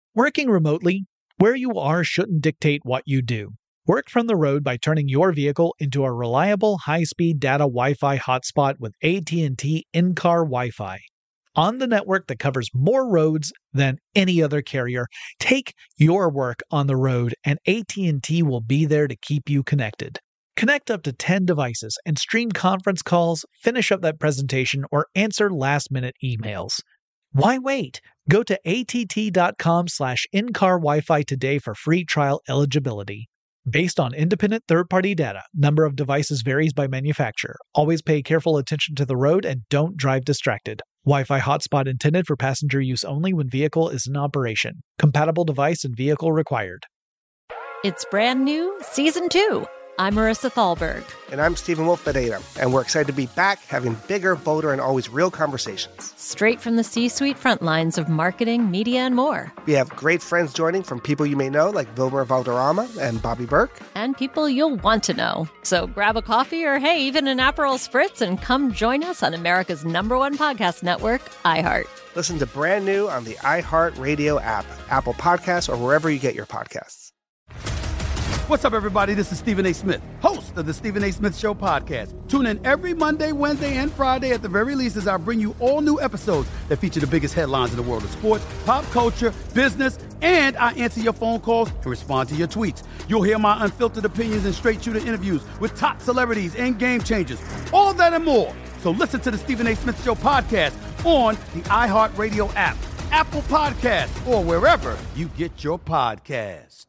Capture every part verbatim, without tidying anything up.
Working remotely, where you are shouldn't dictate what you do. Work from the road by turning your vehicle into a reliable high-speed data Wi-Fi hotspot with A T and T in-car Wi-Fi. On the network that covers more roads than any other carrier, take your work on the road and A T and T will be there to keep you connected. Connect up to ten devices and stream conference calls, finish up that presentation, or answer last-minute emails. Why wait? Go to att.com slash in-car Wi-Fi today for free trial eligibility. Based on independent third-party data, number of devices varies by manufacturer. Always pay careful attention to the road and don't drive distracted. Wi-Fi hotspot intended for passenger use only when vehicle is in operation. Compatible device and vehicle required. It's brand new, season two. I'm Marissa Thalberg. And I'm Stephen Wolf Pereira, and we're excited to be back having bigger, bolder, and always real conversations. Straight from the C-suite front lines of marketing, media, and more. We have great friends joining from people you may know, like Wilmer Valderrama and Bobby Burke. And people you'll want to know. So grab a coffee or, hey, even an Aperol Spritz and come join us on America's number one podcast network, iHeart. Listen to Brand New on the iHeartRadio app, Apple Podcasts, or wherever you get your podcasts. What's up, everybody? This is Stephen A. Smith, host of the Stephen A. Smith Show podcast. Tune in every Monday, Wednesday, and Friday at the very least as I bring you all new episodes that feature the biggest headlines in the world of sports, pop culture, business, and I answer your phone calls and respond to your tweets. You'll hear my unfiltered opinions and straight-shooter interviews with top celebrities and game changers. All of that and more. So listen to the Stephen A. Smith Show podcast on the iHeartRadio app, Apple Podcasts, or wherever you get your podcast.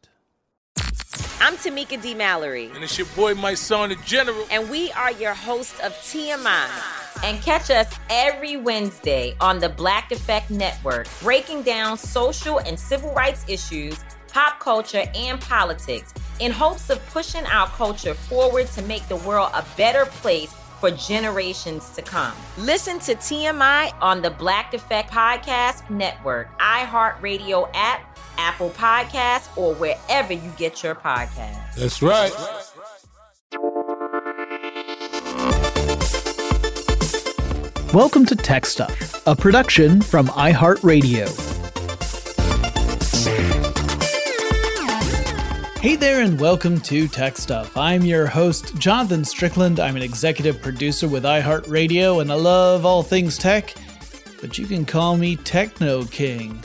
I'm Tamika D. Mallory. And it's your boy, my son, the General. And we are your hosts of T M I. And catch us every Wednesday on the Black Effect Network, breaking down social and civil rights issues, pop culture, and politics in hopes of pushing our culture forward to make the world a better place for generations to come. Listen to T M I on the Black Effect Podcast Network, iHeartRadio app, Apple Podcasts, or wherever you get your podcasts. That's right. Welcome to Tech Stuff, a production from iHeartRadio. Hey there and welcome to Tech Stuff. I'm your host, Jonathan Strickland. I'm an executive producer with iHeartRadio and I love all things tech, but you can call me Techno King.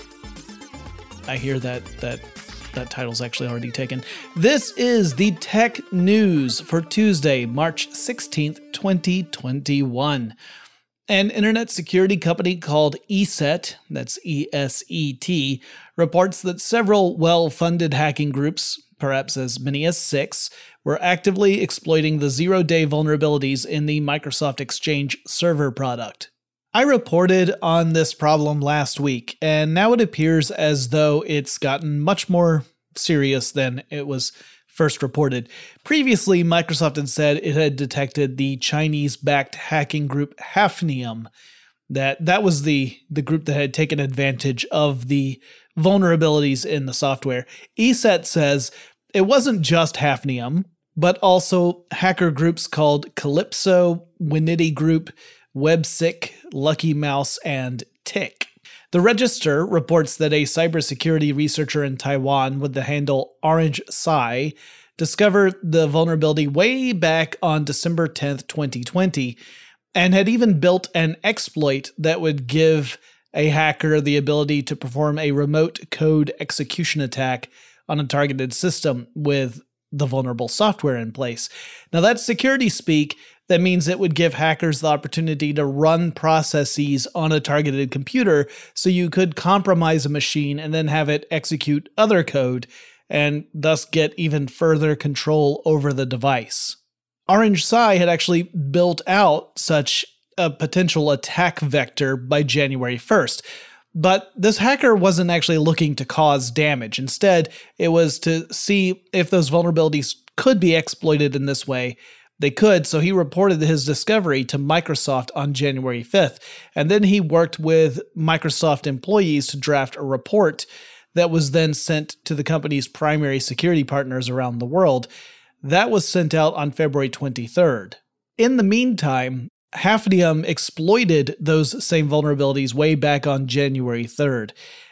I hear that that that title's actually already taken. This is the tech news for Tuesday, March sixteenth, twenty twenty-one. An internet security company called ESET, that's E S E T, reports that several well-funded hacking groups, perhaps as many as six, were actively exploiting the zero-day vulnerabilities in the Microsoft Exchange server product. I reported on this problem last week, and now it appears as though it's gotten much more serious than it was first reported. Previously, Microsoft had said it had detected the Chinese-backed hacking group Hafnium. That that was the, the group that had taken advantage of the vulnerabilities in the software. ESET says it wasn't just Hafnium, but also hacker groups called Calypso, Winity Group, WebSick, Lucky Mouse, and Tick. The Register reports that a cybersecurity researcher in Taiwan with the handle Orange Sai discovered the vulnerability way back on December tenth, twenty twenty, and had even built an exploit that would give a hacker the ability to perform a remote code execution attack on a targeted system with the vulnerable software in place. Now that's security speak. That means it would give hackers the opportunity to run processes on a targeted computer, so you could compromise a machine and then have it execute other code, and thus get even further control over the device. Orange Sai had actually built out such a potential attack vector by January first. But this hacker wasn't actually looking to cause damage. Instead, it was to see if those vulnerabilities could be exploited in this way. They could, so he reported his discovery to Microsoft on January fifth, and then he worked with Microsoft employees to draft a report that was then sent to the company's primary security partners around the world. That was sent out on February twenty-third. In the meantime, Hafnium exploited those same vulnerabilities way back on January third.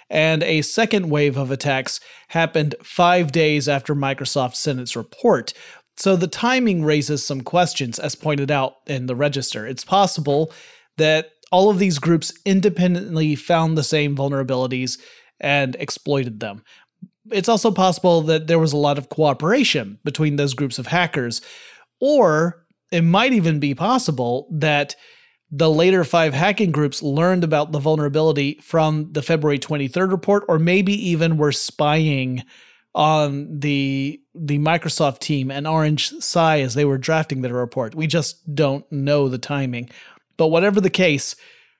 And a second wave of attacks happened five days after Microsoft sent its report. So the timing raises some questions, as pointed out in the Register. It's possible that all of these groups independently found the same vulnerabilities and exploited them. It's also possible that there was a lot of cooperation between those groups of hackers, or it might even be possible that the later five hacking groups learned about the vulnerability from the February twenty-third report, or maybe even were spying on the the Microsoft team and Orange Psi as they were drafting their report. We just don't know the timing. But whatever the case,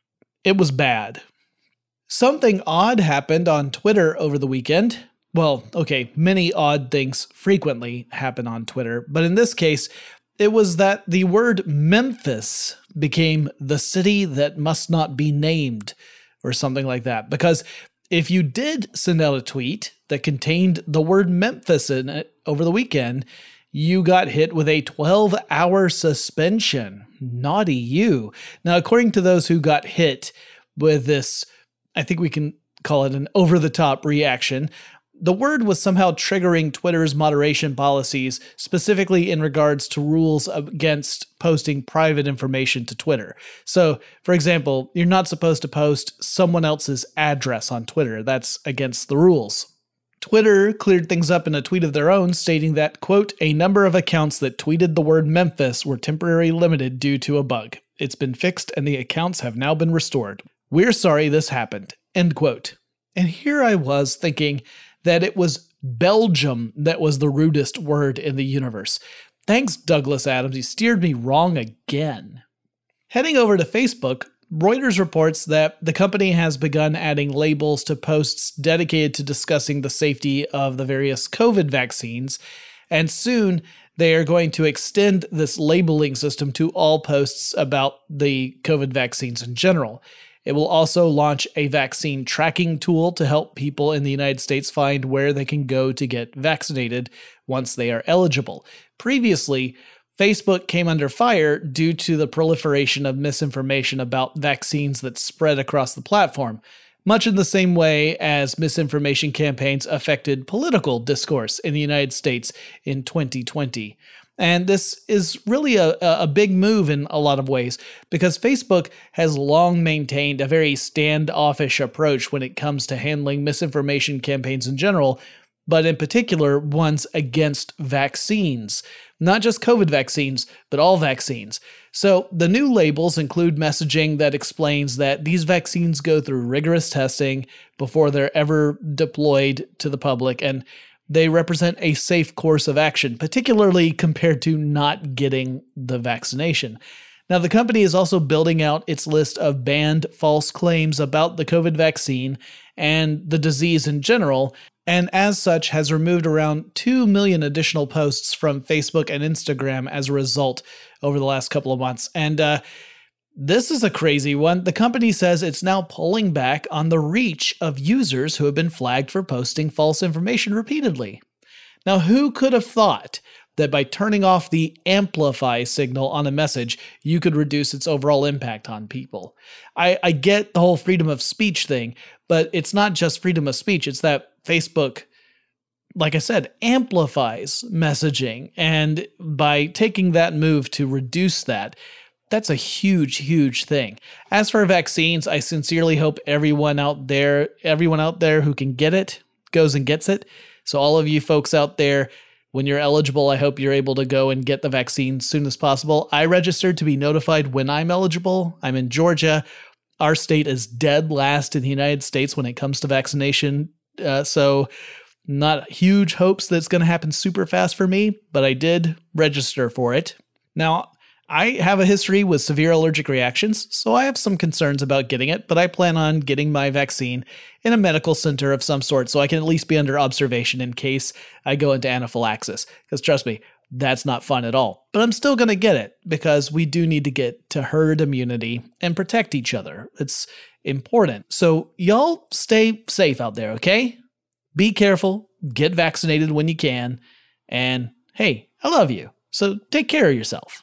it was bad. Something odd happened on Twitter over the weekend. Well, okay, many odd things frequently happen on Twitter, but in this case, it was that the word Memphis became the city that must not be named, or something like that. Because if you did send out a tweet that contained the word Memphis in it over the weekend, you got hit with a twelve-hour suspension. Naughty you. Now, according to those who got hit with this, I think we can call it an over-the-top reaction, the word was somehow triggering Twitter's moderation policies, specifically in regards to rules against posting private information to Twitter. So, for example, you're not supposed to post someone else's address on Twitter. That's against the rules. Twitter cleared things up in a tweet of their own, stating that, quote, a number of accounts that tweeted the word Memphis were temporarily limited due to a bug. It's been fixed and the accounts have now been restored. We're sorry this happened, end quote. And here I was thinking that it was Belgium that was the rudest word in the universe. Thanks, Douglas Adams. You steered me wrong again. Heading over to Facebook, Reuters reports that the company has begun adding labels to posts dedicated to discussing the safety of the various COVID vaccines, and soon they are going to extend this labeling system to all posts about the COVID vaccines in general. It will also launch a vaccine tracking tool to help people in the United States find where they can go to get vaccinated once they are eligible. Previously, Facebook came under fire due to the proliferation of misinformation about vaccines that spread across the platform, much in the same way as misinformation campaigns affected political discourse in the United States in twenty twenty. And this is really a, a big move in a lot of ways, because Facebook has long maintained a very standoffish approach when it comes to handling misinformation campaigns in general, but in particular ones against vaccines. Not just COVID vaccines, but all vaccines. So the new labels include messaging that explains that these vaccines go through rigorous testing before they're ever deployed to the public, and they represent a safe course of action, particularly compared to not getting the vaccination. Now, the company is also building out its list of banned false claims about the COVID vaccine and the disease in general, and as such has removed around two million additional posts from Facebook and Instagram as a result over the last couple of months. And uh, this is a crazy one. The company says it's now pulling back on the reach of users who have been flagged for posting false information repeatedly. Now, who could have thought that by turning off the amplify signal on a message, you could reduce its overall impact on people? I, I get the whole freedom of speech thing, but it's not just freedom of speech. It's that Facebook, like I said, amplifies messaging. And by taking that move to reduce that, that's a huge, huge thing. As for vaccines, I sincerely hope everyone out there, everyone out there who can get it, goes and gets it. So all of you folks out there, when you're eligible, I hope you're able to go and get the vaccine as soon as possible. I registered to be notified when I'm eligible. I'm in Georgia. Our state is dead last in the United States when it comes to vaccination. Uh, so not huge hopes that it's going to happen super fast for me, but I did register for it. Now, I have a history with severe allergic reactions, so I have some concerns about getting it, but I plan on getting my vaccine in a medical center of some sort so I can at least be under observation in case I go into anaphylaxis. Because trust me, that's not fun at all. But I'm still going to get it because we do need to get to herd immunity and protect each other. It's important. So y'all stay safe out there, okay? Be careful, get vaccinated when you can, and hey, I love you, so take care of yourself.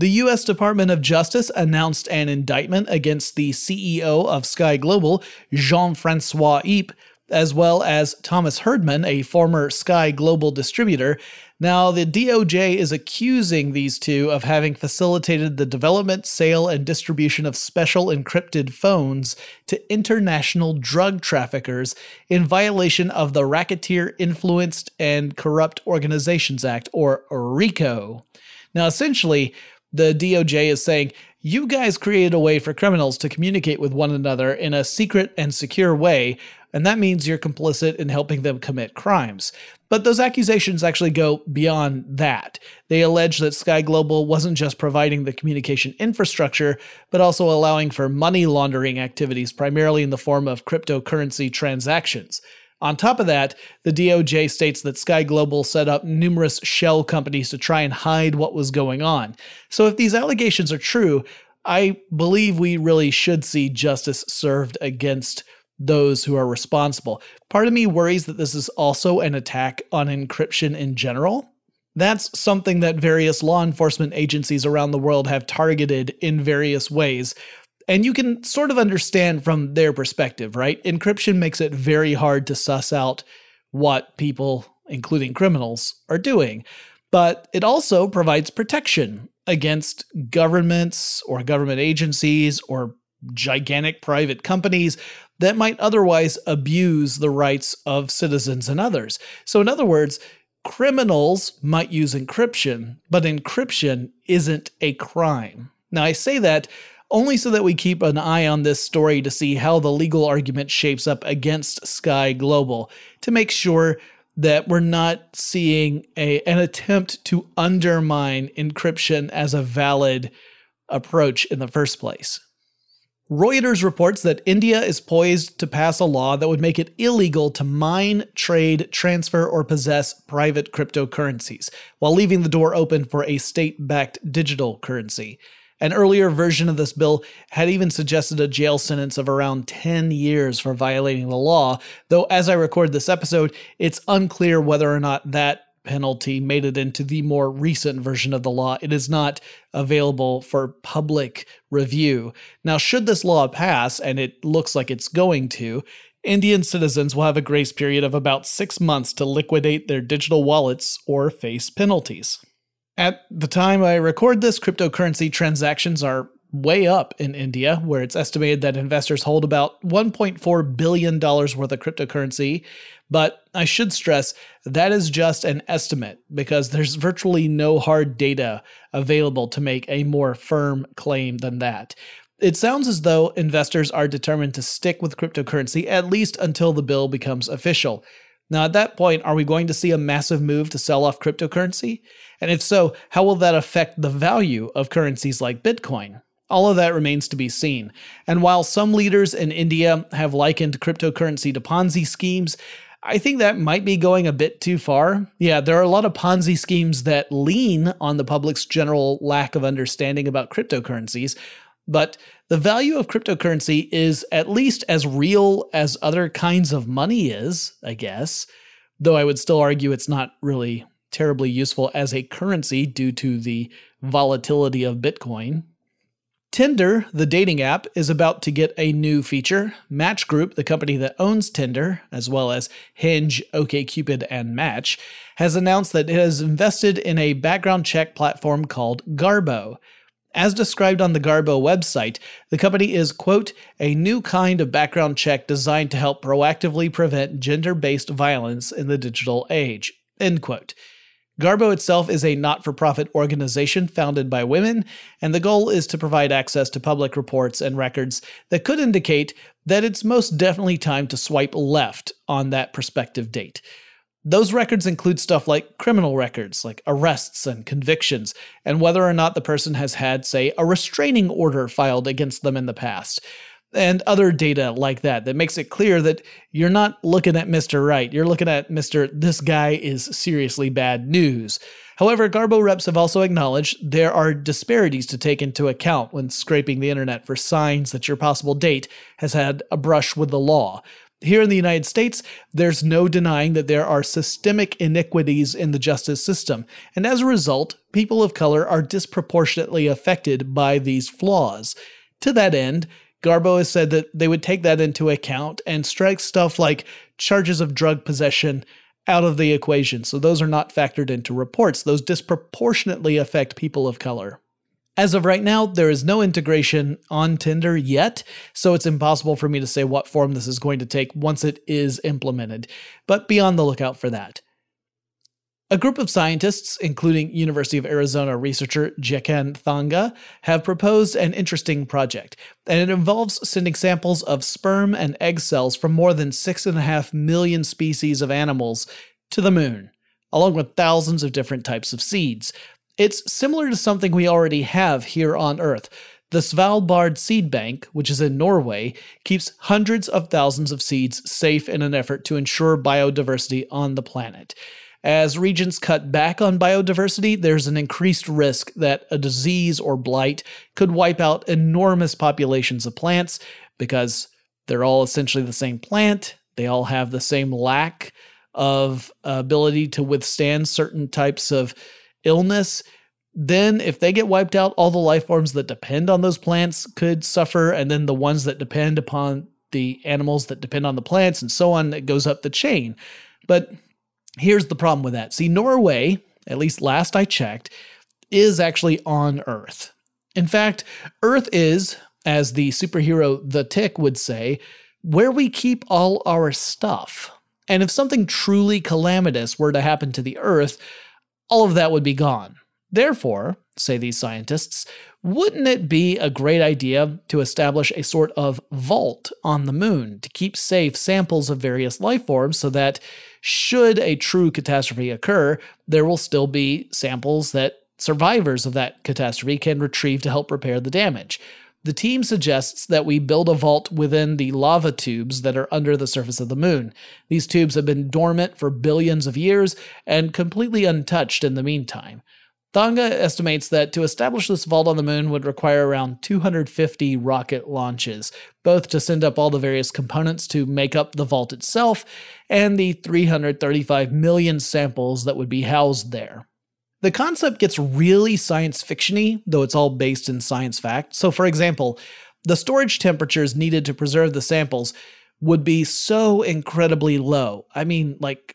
The U S Department of Justice announced an indictment against the C E O of Sky Global, Jean-Francois Yip, as well as Thomas Herdman, a former Sky Global distributor. Now, the D O J is accusing these two of having facilitated the development, sale, and distribution of special encrypted phones to international drug traffickers in violation of the Racketeer Influenced and Corrupt Organizations Act, or RICO. Now, essentially, the D O J is saying, you guys created a way for criminals to communicate with one another in a secret and secure way, and that means you're complicit in helping them commit crimes. But those accusations actually go beyond that. They allege that Sky Global wasn't just providing the communication infrastructure, but also allowing for money laundering activities, primarily in the form of cryptocurrency transactions. On top of that, the D O J states that Sky Global set up numerous shell companies to try and hide what was going on. So if these allegations are true, I believe we really should see justice served against those who are responsible. Part of me worries that this is also an attack on encryption in general. That's something that various law enforcement agencies around the world have targeted in various ways. And you can sort of understand from their perspective, right? Encryption makes it very hard to suss out what people, including criminals, are doing. But it also provides protection against governments or government agencies or gigantic private companies that might otherwise abuse the rights of citizens and others. So in other words, criminals might use encryption, but encryption isn't a crime. Now I say that only so that we keep an eye on this story to see how the legal argument shapes up against Sky Global, to make sure that we're not seeing a, an attempt to undermine encryption as a valid approach in the first place. Reuters reports that India is poised to pass a law that would make it illegal to mine, trade, transfer, or possess private cryptocurrencies, while leaving the door open for a state-backed digital currency. An earlier version of this bill had even suggested a jail sentence of around ten years for violating the law, though as I record this episode, it's unclear whether or not that penalty made it into the more recent version of the law. It is not available for public review. Now, should this law pass, and it looks like it's going to, Indian citizens will have a grace period of about six months to liquidate their digital wallets or face penalties. At the time I record this, cryptocurrency transactions are way up in India, where it's estimated that investors hold about one point four billion dollars worth of cryptocurrency. But I should stress that is just an estimate, because there's virtually no hard data available to make a more firm claim than that. It sounds as though investors are determined to stick with cryptocurrency at least until the bill becomes official. Now, at that point, are we going to see a massive move to sell off cryptocurrency? And if so, how will that affect the value of currencies like Bitcoin? All of that remains to be seen. And while some leaders in India have likened cryptocurrency to Ponzi schemes, I think that might be going a bit too far. Yeah, there are a lot of Ponzi schemes that lean on the public's general lack of understanding about cryptocurrencies, but the value of cryptocurrency is at least as real as other kinds of money is, I guess, though I would still argue it's not really terribly useful as a currency due to the volatility of Bitcoin. Tinder, the dating app, is about to get a new feature. Match Group, the company that owns Tinder, as well as Hinge, OkCupid, and Match, has announced that it has invested in a background check platform called Garbo. As described on the Garbo website, the company is, quote, a new kind of background check designed to help proactively prevent gender-based violence in the digital age, end quote. Garbo itself is a not-for-profit organization founded by women, and the goal is to provide access to public reports and records that could indicate that it's most definitely time to swipe left on that prospective date. Those records include stuff like criminal records, like arrests and convictions, and whether or not the person has had, say, a restraining order filed against them in the past, and other data like that that makes it clear that you're not looking at Mister Right. You're looking at Mister This guy is seriously bad news. However, Garbo reps have also acknowledged there are disparities to take into account when scraping the internet for signs that your possible date has had a brush with the law. Here in the United States, there's no denying that there are systemic iniquities in the justice system, and as a result, people of color are disproportionately affected by these flaws. To that end, Garbo has said that they would take that into account and strike stuff like charges of drug possession out of the equation, so those are not factored into reports. Those disproportionately affect people of color. As of right now, there is no integration on Tinder yet, so it's impossible for me to say what form this is going to take once it is implemented, but be on the lookout for that. A group of scientists, including University of Arizona researcher Jeken Thanga, have proposed an interesting project, and it involves sending samples of sperm and egg cells from more than six and a half million species of animals to the moon, along with thousands of different types of seeds. It's similar to something we already have here on Earth. The Svalbard Seed Bank, which is in Norway, keeps hundreds of thousands of seeds safe in an effort to ensure biodiversity on the planet. As regions cut back on biodiversity, there's an increased risk that a disease or blight could wipe out enormous populations of plants because they're all essentially the same plant. They all have the same lack of ability to withstand certain types of illness. Then if they get wiped out, all the life forms that depend on those plants could suffer, and then the ones that depend upon the animals that depend on the plants, and so on, it goes up the chain. But here's the problem with that. See, Norway, at least last I checked, is actually on Earth. In fact, Earth is, as the superhero The Tick would say, where we keep all our stuff. And if something truly calamitous were to happen to the Earth, all of that would be gone. Therefore, say these scientists, wouldn't it be a great idea to establish a sort of vault on the moon to keep safe samples of various life forms so that, should a true catastrophe occur, there will still be samples that survivors of that catastrophe can retrieve to help repair the damage? The team suggests that we build a vault within the lava tubes that are under the surface of the moon. These tubes have been dormant for billions of years and completely untouched in the meantime. Thanga estimates that to establish this vault on the moon would require around two hundred fifty rocket launches, both to send up all the various components to make up the vault itself and the three hundred thirty-five million samples that would be housed there. The concept gets really science fiction-y, though it's all based in science fact. So for example, the storage temperatures needed to preserve the samples would be so incredibly low. I mean, like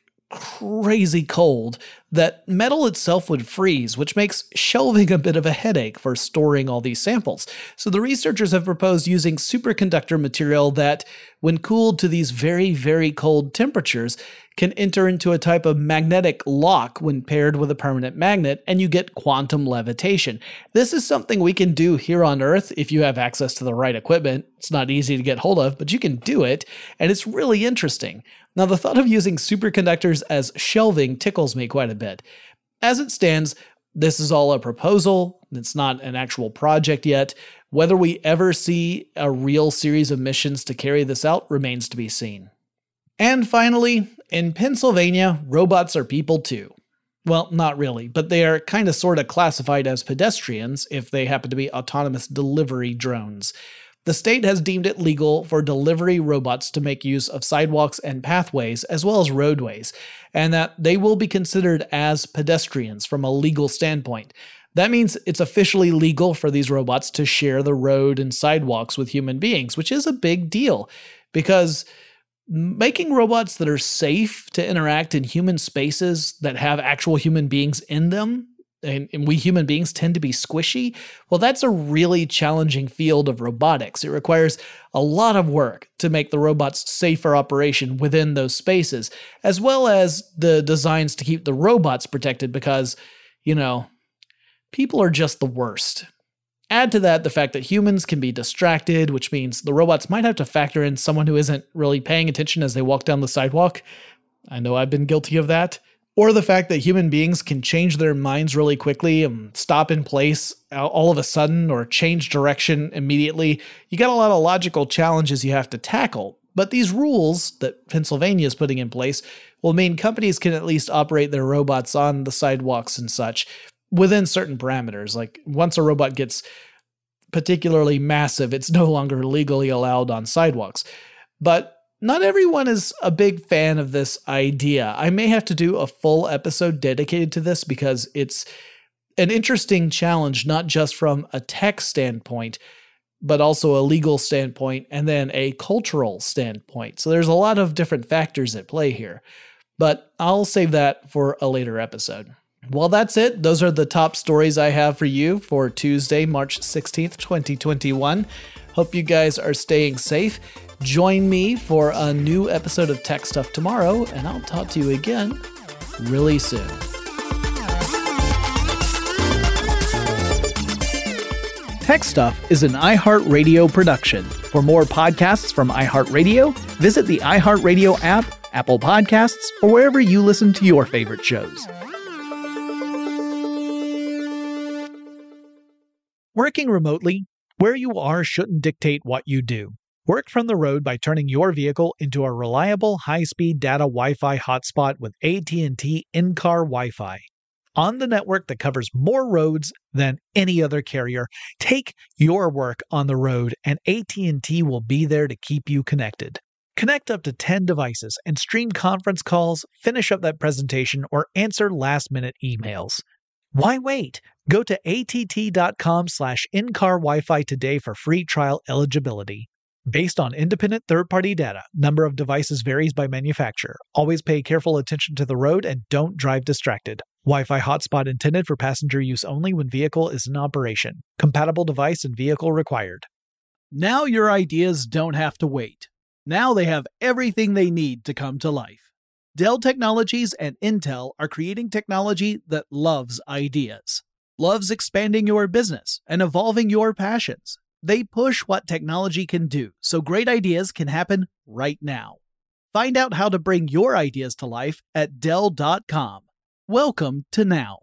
crazy cold, that metal itself would freeze, which makes shelving a bit of a headache for storing all these samples. So the researchers have proposed using superconductor material that, when cooled to these very, very cold temperatures, can enter into a type of magnetic lock when paired with a permanent magnet, and you get quantum levitation. This is something we can do here on Earth if you have access to the right equipment. It's not easy to get hold of, but you can do it, and it's really interesting. Now, the thought of using superconductors as shelving tickles me quite a bit. As it stands, this is all a proposal. It's not an actual project yet. Whether we ever see a real series of missions to carry this out remains to be seen. And finally, in Pennsylvania, robots are people too. Well, not really, but they are kind of sort of classified as pedestrians if they happen to be autonomous delivery drones. The state has deemed it legal for delivery robots to make use of sidewalks and pathways as well as roadways, and that they will be considered as pedestrians from a legal standpoint. That means it's officially legal for these robots to share the road and sidewalks with human beings, which is a big deal, because making robots that are safe to interact in human spaces that have actual human beings in them, and, and we human beings tend to be squishy, well, that's a really challenging field of robotics. It requires a lot of work to make the robots safe for operation within those spaces, as well as the designs to keep the robots protected because, you know, people are just the worst. Add to that the fact that humans can be distracted, which means the robots might have to factor in someone who isn't really paying attention as they walk down the sidewalk. I know I've been guilty of that. Or the fact that human beings can change their minds really quickly and stop in place all of a sudden or change direction immediately. You got a lot of logical challenges you have to tackle. But these rules that Pennsylvania is putting in place will mean companies can at least operate their robots on the sidewalks and such within certain parameters. Like once a robot gets particularly massive, it's no longer legally allowed on sidewalks. But Not everyone is a big fan of this idea. I may have to do a full episode dedicated to this because it's an interesting challenge, not just from a tech standpoint, but also a legal standpoint and then a cultural standpoint. So there's a lot of different factors at play here, but I'll save that for a later episode. Well, that's it. Those are the top stories I have for you for Tuesday, March sixteenth, twenty twenty-one. Hope you guys are staying safe. Join me for a new episode of Tech Stuff tomorrow, and I'll talk to you again really soon. Tech Stuff is an iHeartRadio production. For more podcasts from iHeartRadio, visit the iHeartRadio app, Apple Podcasts, or wherever you listen to your favorite shows. Working remotely, where you are shouldn't dictate what you do. Work from the road by turning your vehicle into a reliable high-speed data Wi-Fi hotspot with A T and T in-car Wi-Fi. On the network that covers more roads than any other carrier, take your work on the road and A T and T will be there to keep you connected. Connect up to ten devices and stream conference calls, finish up that presentation, or answer last-minute emails. Why wait? Go to att.com slash in-car Wi-Fi today for free trial eligibility. Based on independent third-party data, number of devices varies by manufacturer. Always pay careful attention to the road and don't drive distracted. Wi-Fi hotspot intended for passenger use only when vehicle is in operation. Compatible device and vehicle required. Now your ideas don't have to wait. Now they have everything they need to come to life. Dell Technologies and Intel are creating technology that loves ideas. Loves expanding your business and evolving your passions. They push what technology can do, so great ideas can happen right now. Find out how to bring your ideas to life at Dell dot com. Welcome to now.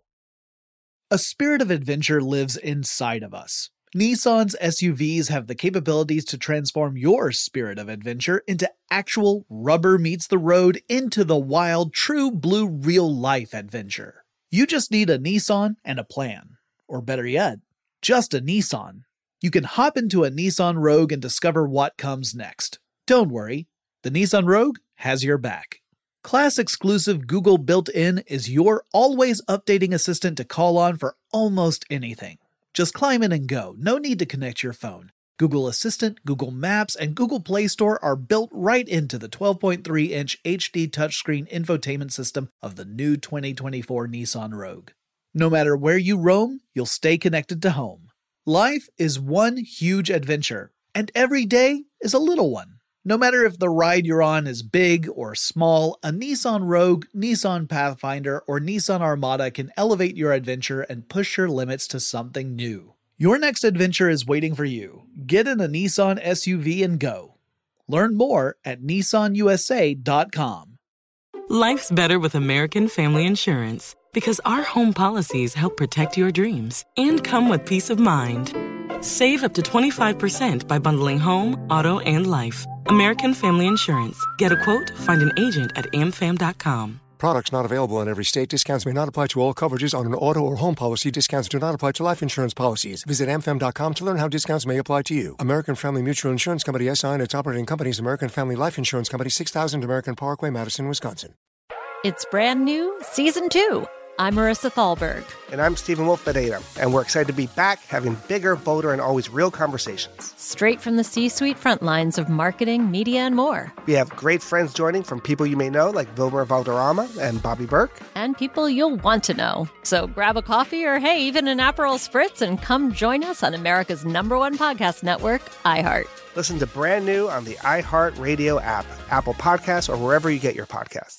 A spirit of adventure lives inside of us. Nissan's S U Vs have the capabilities to transform your spirit of adventure into actual rubber meets the road, into the wild, true blue real-life adventure. You just need a Nissan and a plan. Or better yet, just a Nissan. You can hop into a Nissan Rogue and discover what comes next. Don't worry, the Nissan Rogue has your back. Class-exclusive Google built-in is your always updating assistant to call on for almost anything. Just climb in and go. No need to connect your phone. Google Assistant, Google Maps, and Google Play Store are built right into the twelve point three inch H D touchscreen infotainment system of the new twenty twenty-four Nissan Rogue. No matter where you roam, you'll stay connected to home. Life is one huge adventure, and every day is a little one. No matter if the ride you're on is big or small, a Nissan Rogue, Nissan Pathfinder, or Nissan Armada can elevate your adventure and push your limits to something new. Your next adventure is waiting for you. Get in a Nissan S U V and go. Learn more at Nissan U S A dot com. Life's better with American Family Insurance because our home policies help protect your dreams and come with peace of mind. Save up to twenty-five percent by bundling home, auto, and life. American Family Insurance. Get a quote, find an agent at A M fam dot com. Products not available in every state. Discounts may not apply to all coverages on an auto or home policy. Discounts do not apply to life insurance policies. Visit A M fam dot com to learn how discounts may apply to you. American Family Mutual Insurance Company, S I and its operating companies, American Family Life Insurance Company, six thousand American Parkway, Madison, Wisconsin. It's brand new, season two. I'm Marissa Thalberg. And I'm Stephen Wolf-Bedeta, and we're excited to be back having bigger, bolder, and always real conversations. Straight from the C-suite front lines of marketing, media, and more. We have great friends joining from people you may know, like Wilmer Valderrama and Bobby Burke. And people you'll want to know. So grab a coffee or, hey, even an Aperol Spritz and come join us on America's number one podcast network, iHeart. Listen to brand new on the iHeartRadio app, Apple Podcasts, or wherever you get your podcasts.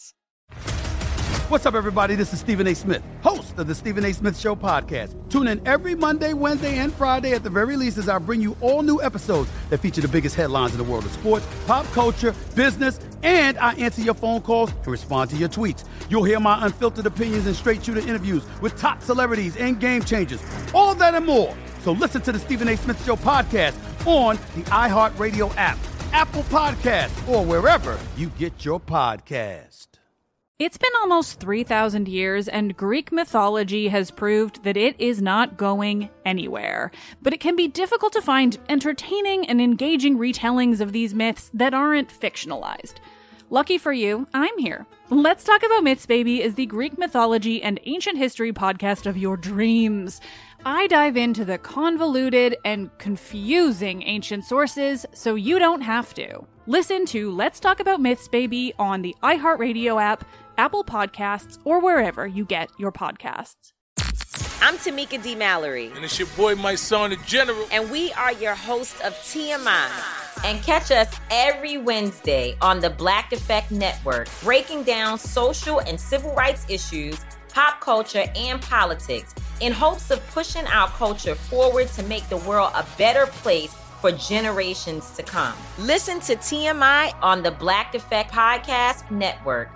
What's up, everybody? This is Stephen A. Smith, host of the Stephen A. Smith Show podcast. Tune in every Monday, Wednesday, and Friday at the very least as I bring you all new episodes that feature the biggest headlines in the world of sports, pop culture, business, and I answer your phone calls and respond to your tweets. You'll hear my unfiltered opinions and straight-shooter interviews with top celebrities and game changers. All that and more. So listen to the Stephen A. Smith Show podcast on the iHeartRadio app, Apple Podcasts, or wherever you get your podcast. It's been almost three thousand years, and Greek mythology has proved that it is not going anywhere. But it can be difficult to find entertaining and engaging retellings of these myths that aren't fictionalized. Lucky for you, I'm here. Let's Talk About Myths, Baby is the Greek mythology and ancient history podcast of your dreams. I dive into the convoluted and confusing ancient sources so you don't have to. Listen to Let's Talk About Myths, Baby on the iHeartRadio app, Apple Podcasts, or wherever you get your podcasts. I'm Tamika D. Mallory. And it's your boy, my son, the General. And we are your hosts of T M I. And catch us every Wednesday on the Black Effect Network, breaking down social and civil rights issues, pop culture, and politics, in hopes of pushing our culture forward to make the world a better place for generations to come. Listen to T M I on the Black Effect Podcast Network,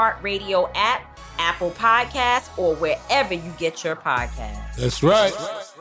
iHeartRadio app, Apple Podcasts, or wherever you get your podcasts. That's right.